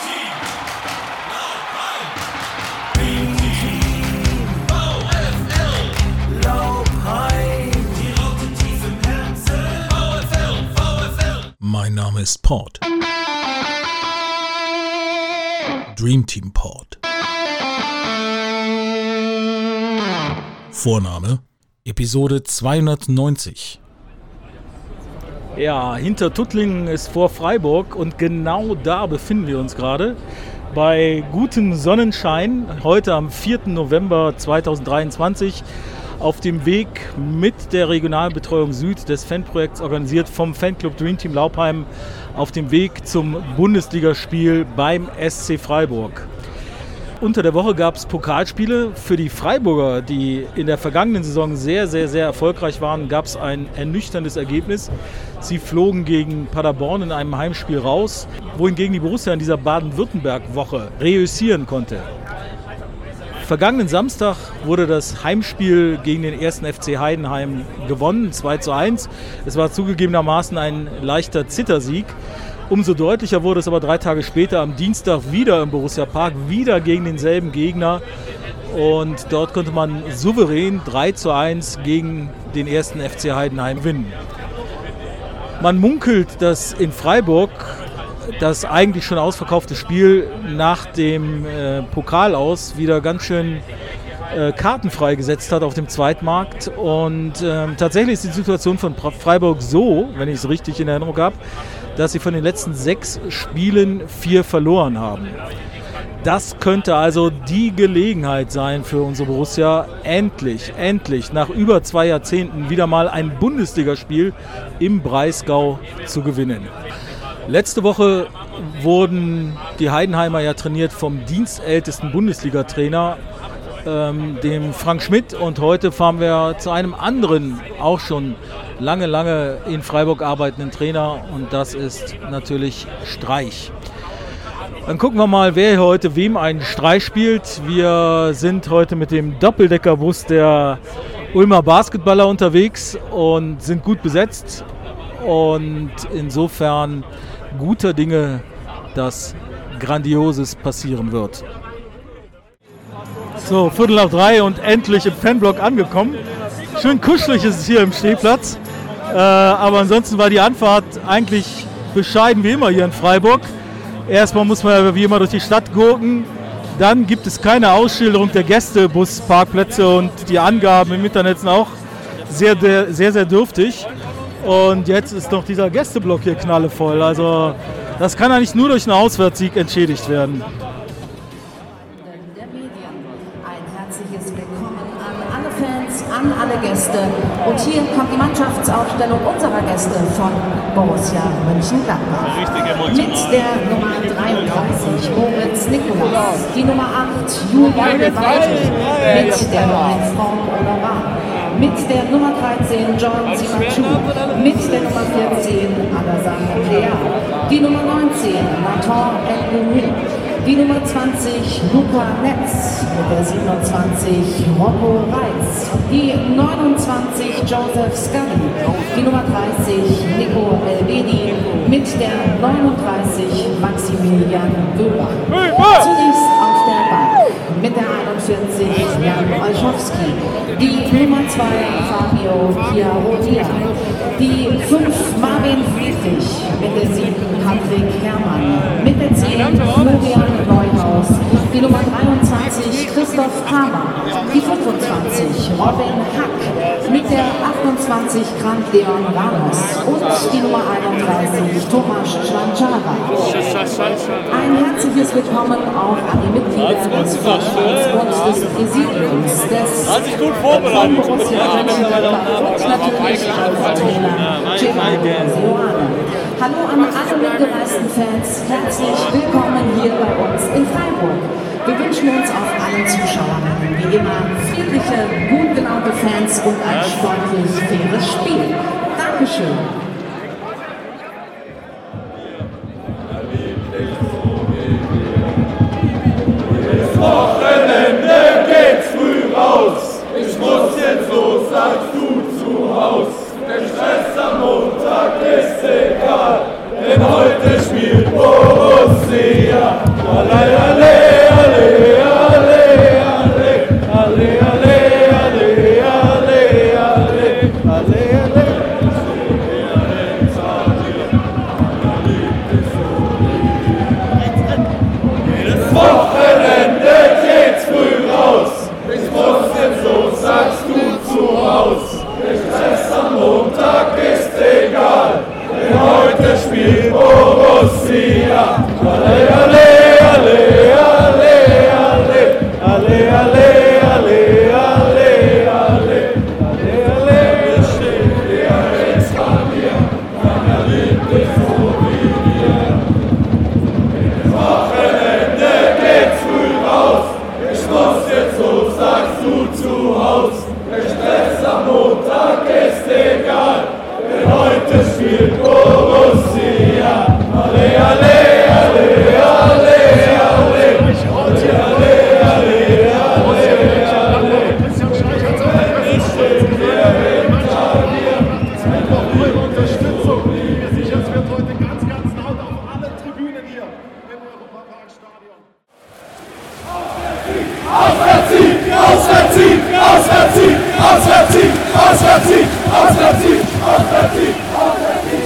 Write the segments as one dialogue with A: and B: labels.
A: Mein Name ist Pod. Dream Team Pod. Vorname Episode 290.
B: Ja, hinter Tuttlingen ist vor Freiburg und genau da befinden wir uns gerade. Bei gutem Sonnenschein, heute am 4. November 2023, auf dem Weg mit der Regionalbetreuung Süd des Fanprojekts, organisiert vom Fanclub Dream Team Laupheim, auf dem Weg zum Bundesligaspiel beim SC Freiburg. Unter der Woche gab es Pokalspiele. Für die Freiburger, die in der vergangenen Saison sehr, sehr, sehr erfolgreich waren, gab es ein ernüchterndes Ergebnis. Sie flogen gegen Paderborn in einem Heimspiel raus, wohingegen die Borussia in dieser Baden-Württemberg-Woche reüssieren konnte. Vergangenen Samstag wurde das Heimspiel gegen den 1. FC Heidenheim gewonnen, 2:1. Es war zugegebenermaßen ein leichter Zittersieg. Umso deutlicher wurde es aber 3 Tage später am Dienstag wieder im Borussia Park, wieder gegen denselben Gegner. Und dort konnte man souverän 3:1 gegen den 1. FC Heidenheim gewinnen. Man munkelt, dass in Freiburg das eigentlich schon ausverkaufte Spiel nach dem Pokal aus wieder ganz schön Karten freigesetzt hat auf dem Zweitmarkt. Und tatsächlich ist die Situation von Freiburg so, wenn ich es richtig in Erinnerung habe, dass sie von den letzten 6 Spielen 4 verloren haben. Das könnte also die Gelegenheit sein für unsere Borussia, endlich nach über 2 Jahrzehnten wieder mal ein Bundesligaspiel im Breisgau zu gewinnen. Letzte Woche wurden die Heidenheimer ja trainiert vom dienstältesten Bundesliga-Trainer, dem Frank Schmidt. Und heute fahren wir zu einem anderen, auch schon lange in Freiburg arbeitenden Trainer. Und das ist natürlich Streich. Dann gucken wir mal, wer hier heute wem einen Streich spielt. Wir sind heute mit dem Doppeldeckerbus der Ulmer Basketballer unterwegs und sind gut besetzt. Und insofern guter Dinge, dass Grandioses passieren wird. So, 2:45 und endlich im Fanblock angekommen. Schön kuschelig ist es hier im Stehplatz. Aber ansonsten war die Anfahrt eigentlich bescheiden wie immer hier in Freiburg. Erstmal muss man ja wie immer durch die Stadt gurken. Dann gibt es keine Ausschilderung der Gästebusparkplätze und die Angaben im Internet sind auch sehr, sehr dürftig. Und jetzt ist doch dieser Gästeblock hier knallevoll. Also das kann eigentlich nur durch einen Auswärtssieg entschädigt werden.
C: Der Medien. Ein herzliches Willkommen an alle Fans, an alle Gäste. Und hier kommt die Mannschaftsaufstellung unserer Gäste von Borussia Mönchengladbach. Mit der Nummer 33 Moritz Nikolaus, die Nummer 8 Julian Waltig, mit der 9 Franck Honorat. Mit der Nummer 13 John Simachu, mit der Nummer 14 Alassane Plea, die Nummer 19 Nathan El-Goumi, die Nummer 20 Luca Netz, mit der 27 Rocco Reitz, die 29 Joseph Scully, die Nummer 30 Nico Elvedi, mit der 39 Maximilian Göber. Zunächst auf der Bank mit der 41 Jan Olschowski, die Nummer 2 Fabio Chiarodia, die 5 Marvin Friedrich, mit der 7 Patrick Herrmann, mit der 10 Florian Neuhaus, die Nummer 23 Christoph Kramer, die 25 Robin Hack, mit der 28 Grant Leon Ramos und die Nummer 31 Tomasz Schwanczara. Ein herzliches Willkommen auch an die Mitglieder des Vorstands und des Präsidiums des von Borussia Mönchengladbach und natürlich an Trainer Gerardo Seoane. Hallo an alle mitgereisten Fans, herzlich willkommen hier bei uns in Freiburg. Wir wünschen uns auf allen Zuschauern wie immer friedliche, gut gelaunte Fans und ein sportlich faires Spiel. Dankeschön.
D: Wochenende geht's früh raus. Ich muss jetzt los, sagst du zu Haus. Der Stress am Montag ist egal, denn heute spielt Borussia. heute spielt Borussia. Alle, alle, alle, alle, alle, alle, alle, alle, alle, alle, alle, alle, steht der Eskalier, keiner liebt dich so wie wir. Wochenende geht's früh raus, ich muss jetzt los, sagst du zu Haus. Der Stress am Montag ist egal, denn heute spielt Borussia. Alle, alle, alle, alle, alle, alle, alle, alle, alle.
E: Christian Streich hat es auch festgestellt. Eure Unterstützung. Mir sicher, es wird heute ganz, ganz laut auf allen Tribünen hier im Europaparkstadion.
D: Auswärtssieg, Auswärtssieg, Auswärtssieg, Auswärtssieg, Auswärtssieg, Auswärtssieg, Auswärtssieg, Auswärtssieg.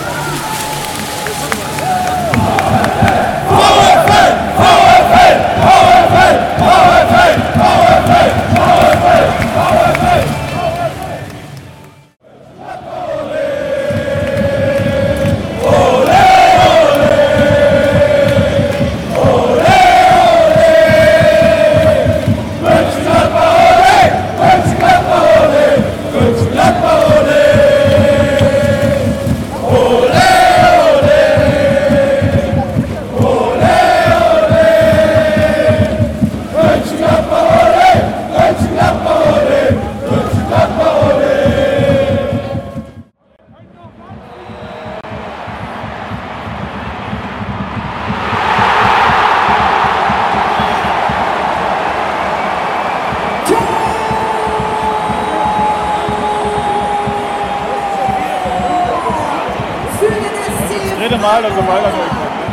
D: VfL, VfL, VfL, VfL, VfL, VfL, VfL.
E: Mal, also weiter.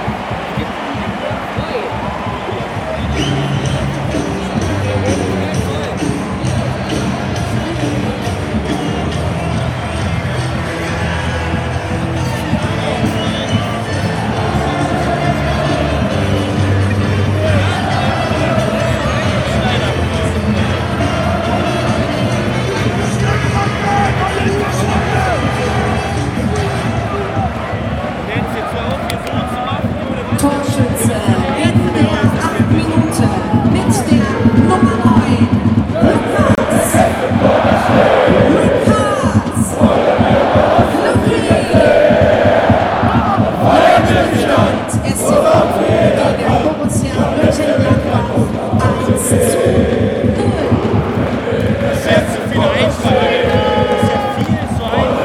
C: Torschütze in der 8 Minuten mit der Nummer 9, Lukas. Es sind der Borussia Mönchengladbach 1:0.
E: Das ist jetzt zu viel Einschlag. Das ist ja viel zu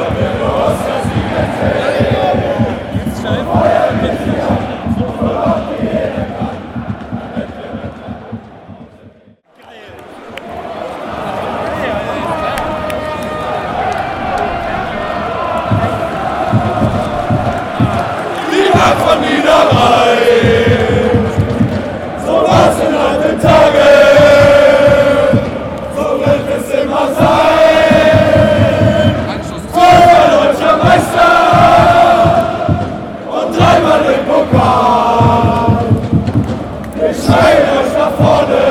D: Von Niederrhein, so war's in alten Tagen, so wird es immer sein. 12-mal deutscher Meister und 3-mal den Pokal. Wir schreien euch nach vorne,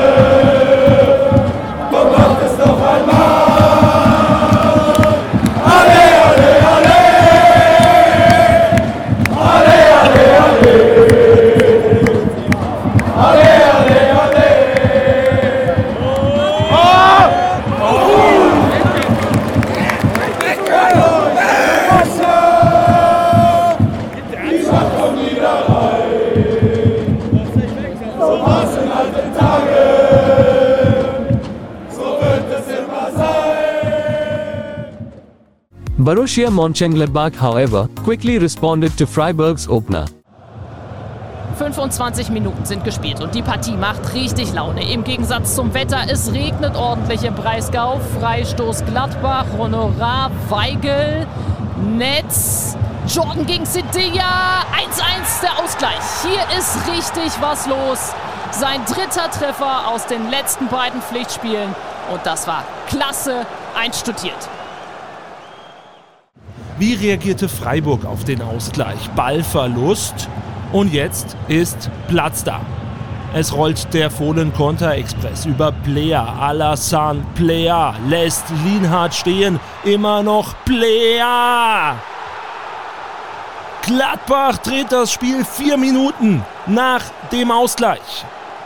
D: und macht es noch einmal. Alle, alle, alle.
F: Borussia Mönchengladbach, however, quickly responded to Freiburg's opener.
G: 25 Minuten sind gespielt und die Partie macht richtig Laune. Im Gegensatz zum Wetter, es regnet ordentlich im Breisgau. Freistoß Gladbach, Honorar, Weigel, Netz, Jordan gegen Sedilla, 1:1 der Ausgleich. Hier ist richtig was los. Sein 3. Treffer aus den letzten beiden Pflichtspielen und das war klasse einstudiert.
H: Wie reagierte Freiburg auf den Ausgleich? Ballverlust und jetzt ist Platz da. Es rollt der Fohlen-Konter-Express über Plea. Alassane Plea lässt Lienhardt stehen. Immer noch Plea. Gladbach dreht das Spiel 4 Minuten nach dem Ausgleich.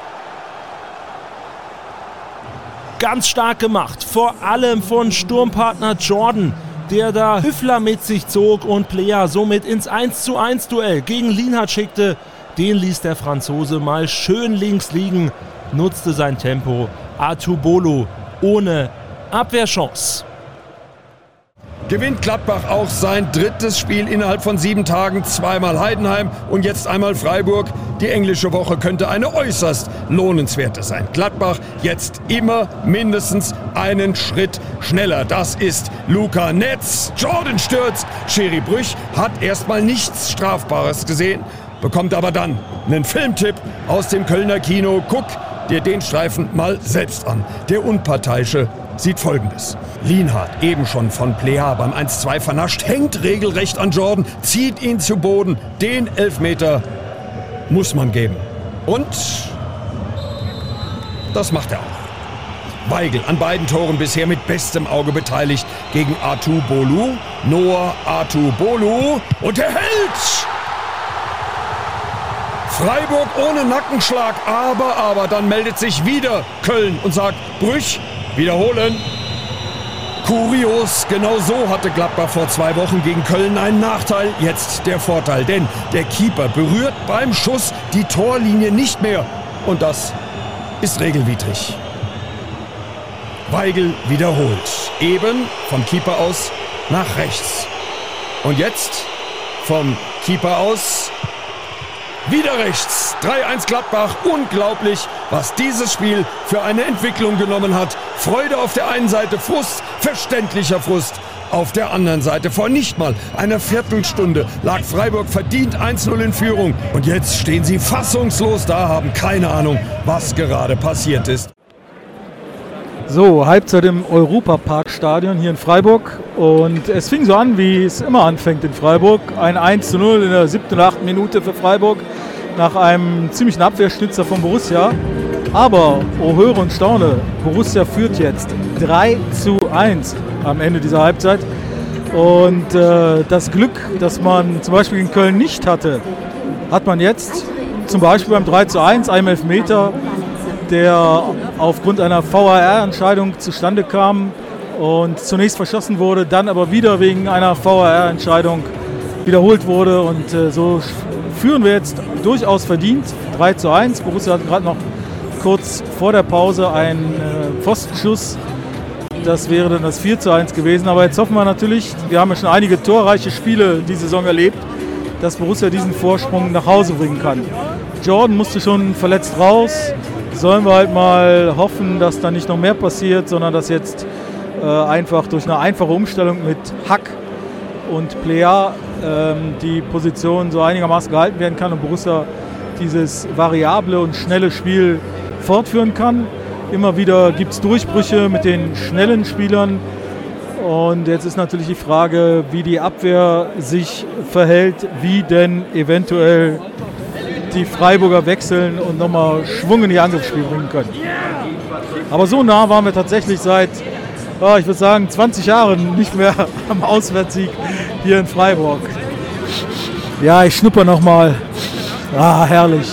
H: Ganz stark gemacht, vor allem von Sturmpartner Jordan, der da Hüffler mit sich zog und Plea somit ins 1:1 Duell gegen Lienhardt schickte. Den ließ der Franzose mal schön links liegen, nutzte sein Tempo. Atubolo ohne Abwehrchance.
I: Gewinnt Gladbach auch sein drittes Spiel innerhalb von 7 Tagen, zweimal Heidenheim und jetzt einmal Freiburg. Die englische Woche könnte eine äußerst lohnenswerte sein. Gladbach jetzt immer mindestens einen Schritt schneller. Das ist Luca Netz. Jordan stürzt. Schiri Brüch hat erstmal nichts Strafbares gesehen, bekommt aber dann einen Filmtipp aus dem Kölner Kino. Guck dir den Streifen mal selbst an. Der Unparteiische sieht Folgendes. Lienhardt, eben schon von Plea beim 1:2 vernascht, hängt regelrecht an Jordan, zieht ihn zu Boden. Den Elfmeter muss man geben. Und das macht er auch. Weigl an beiden Toren bisher mit bestem Auge beteiligt gegen Atubolu. Noah Atubolu und er hält! Freiburg ohne Nackenschlag, aber dann meldet sich wieder Köln und sagt, Brüch, wiederholen. Kurios, genau so hatte Gladbach vor 2 Wochen gegen Köln einen Nachteil, jetzt der Vorteil. Denn der Keeper berührt beim Schuss die Torlinie nicht mehr. Und das ist regelwidrig. Weigl wiederholt. Eben vom Keeper aus nach rechts. Und jetzt vom Keeper aus wieder rechts. 3:1 Gladbach. Unglaublich, was dieses Spiel für eine Entwicklung genommen hat. Freude auf der einen Seite, Frust, verständlicher Frust auf der anderen Seite. Vor nicht mal einer Viertelstunde lag Freiburg verdient 1:0 in Führung. Und jetzt stehen sie fassungslos da, haben keine Ahnung, was gerade passiert ist.
B: So, Halbzeit im Europaparkstadion hier in Freiburg und es fing so an, wie es immer anfängt in Freiburg. Ein 1:0 in der 7. und 8. Minute für Freiburg nach einem ziemlichen Abwehrstützer von Borussia. Aber, oh höre und staune, Borussia führt jetzt 3:1 am Ende dieser Halbzeit. Und das Glück, das man zum Beispiel in Köln nicht hatte, hat man jetzt zum Beispiel beim 3:1, einem Elfmeter, der aufgrund einer VAR-Entscheidung zustande kam und zunächst verschossen wurde, dann aber wieder wegen einer VAR-Entscheidung wiederholt wurde. Und so führen wir jetzt durchaus verdient 3:1. Borussia hat gerade noch kurz vor der Pause einen Pfostenschuss. Das wäre dann das 4:1 gewesen. Aber jetzt hoffen wir natürlich, wir haben ja schon einige torreiche Spiele die Saison erlebt, dass Borussia diesen Vorsprung nach Hause bringen kann. Jordan musste schon verletzt raus. Sollen wir halt mal hoffen, dass da nicht noch mehr passiert, sondern dass jetzt einfach durch eine einfache Umstellung mit Hack und Plea die Position so einigermaßen gehalten werden kann und Borussia dieses variable und schnelle Spiel fortführen kann. Immer wieder gibt es Durchbrüche mit den schnellen Spielern und jetzt ist natürlich die Frage, wie die Abwehr sich verhält, wie denn eventuell die Freiburger wechseln und nochmal Schwung in die Angriffsspiel bringen können. Aber so nah waren wir tatsächlich seit, ich würde sagen, 20 Jahren nicht mehr am Auswärtssieg hier in Freiburg. Ja, ich schnupper nochmal. Herrlich.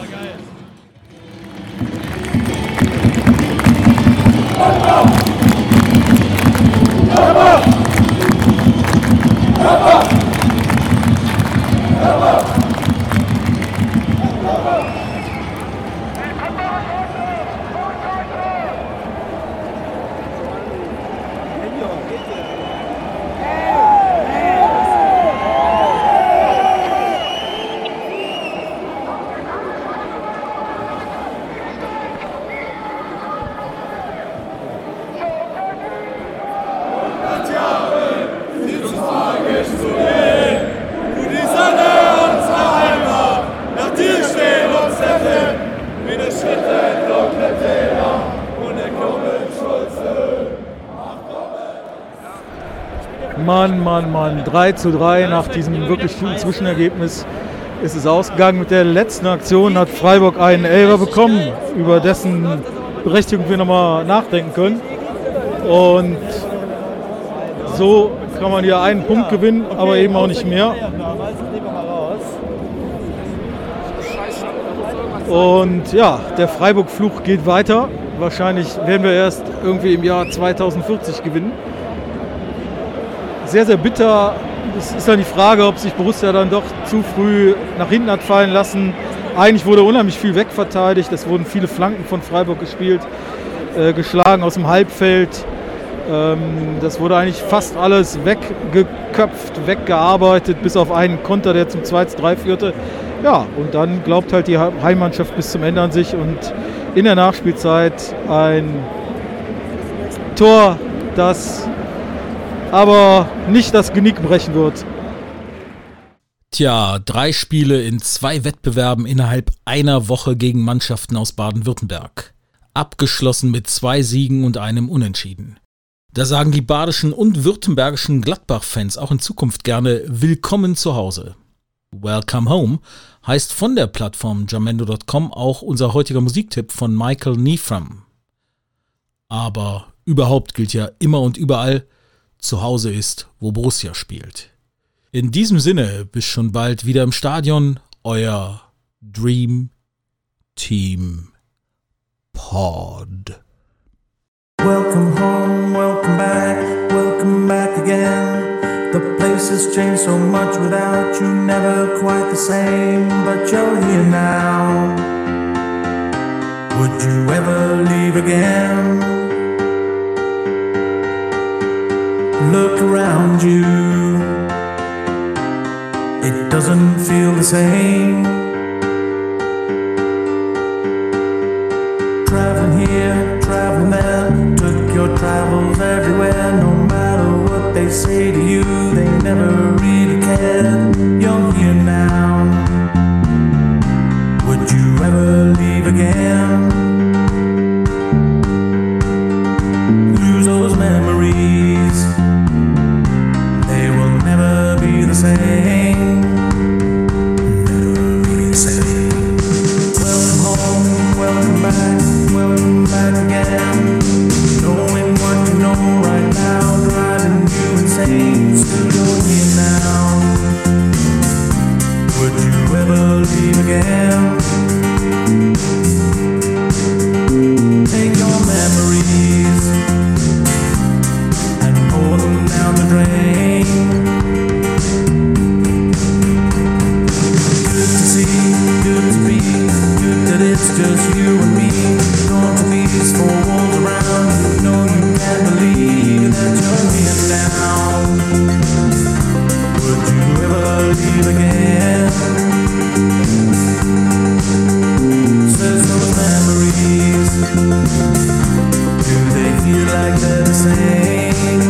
B: Mann, 3:3 nach diesem wirklich guten Zwischenergebnis ist es ausgegangen. Mit der letzten Aktion hat Freiburg einen Elfer bekommen, über dessen Berechtigung wir nochmal nachdenken können. Und so kann man hier einen Punkt gewinnen, aber eben auch nicht mehr. Und ja, der Freiburg-Fluch geht weiter. Wahrscheinlich werden wir erst irgendwie im Jahr 2040 gewinnen. Sehr, sehr bitter. Es ist dann die Frage, ob sich Borussia dann doch zu früh nach hinten hat fallen lassen. Eigentlich wurde unheimlich viel wegverteidigt. Es wurden viele Flanken von Freiburg gespielt, geschlagen aus dem Halbfeld. Das wurde eigentlich fast alles weggeköpft, weggearbeitet, bis auf einen Konter, der zum 2:3 führte. Ja, und dann glaubt halt die Heimmannschaft bis zum Ende an sich und in der Nachspielzeit ein Tor, das aber nicht das Genick brechen wird.
A: Tja, 3 Spiele in 2 Wettbewerben innerhalb einer Woche gegen Mannschaften aus Baden-Württemberg. Abgeschlossen mit 2 Siegen und einem Unentschieden. Da sagen die badischen und württembergischen Gladbach-Fans auch in Zukunft gerne Willkommen zu Hause. Welcome Home heißt von der Plattform jamendo.com auch unser heutiger Musiktipp von Michael Neefram. Aber überhaupt gilt ja immer und überall, zu Hause ist, wo Borussia spielt. In diesem Sinne, bis schon bald wieder im Stadion, euer Dream Team Pod.
J: Welcome home, welcome back again. The place has changed so much without you, never quite the same, but you're here now. Would you ever leave again? Look around you, it doesn't feel the same. Traveling here, traveling there, took your travels everywhere. No matter what they say to you, they never really cared. You're here now. Would you ever leave again? Lose those memories, they will never be the same. Never be the same. Welcome home, welcome back again. Knowing what you know right now, driving you insane. Still you're here now. Would you ever leave again? Take your memories and pour them down the drain. Good to see, good to be, good that it's just you and me. Gone to these 4 walls around, you know you can't believe that you're here now. Would you ever leave again? Says those memories, do they feel like they're the same?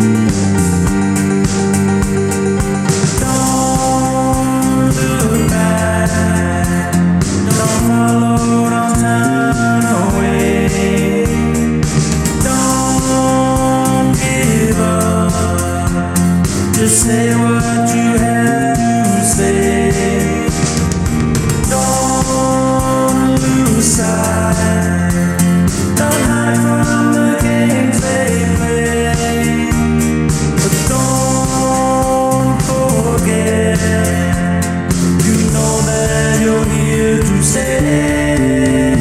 J: Don't look back, don't follow, don't turn away. Don't give up, just say what you have to say. Don't lose sight, don't hide from the games they play. But don't forget, you know that you're here to stay.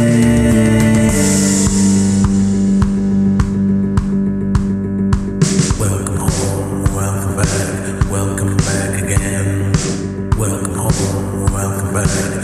J: Welcome home, welcome back again. Welcome home, welcome back.